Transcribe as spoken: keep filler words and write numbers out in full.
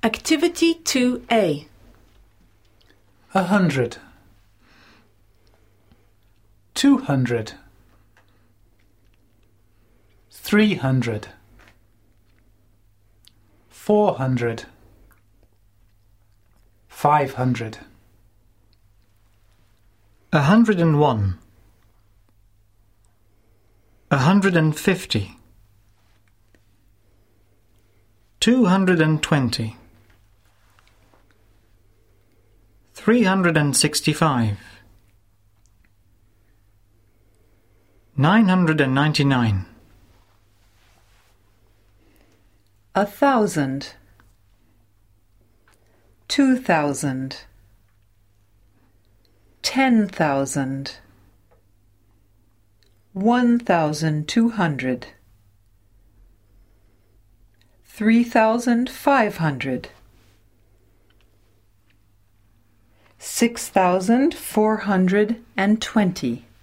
Activity two A. A hundred. Two hundred. Three hundred. Four hundred. Five hundred. A hundred and one. A hundred and fifty. Two hundred and twenty. Three hundred and sixty-five. Nine hundred and ninety-nine. A thousand. Two thousand. Ten thousand. One thousand two hundred. Three thousand five hundred. Six thousand four hundred and twenty.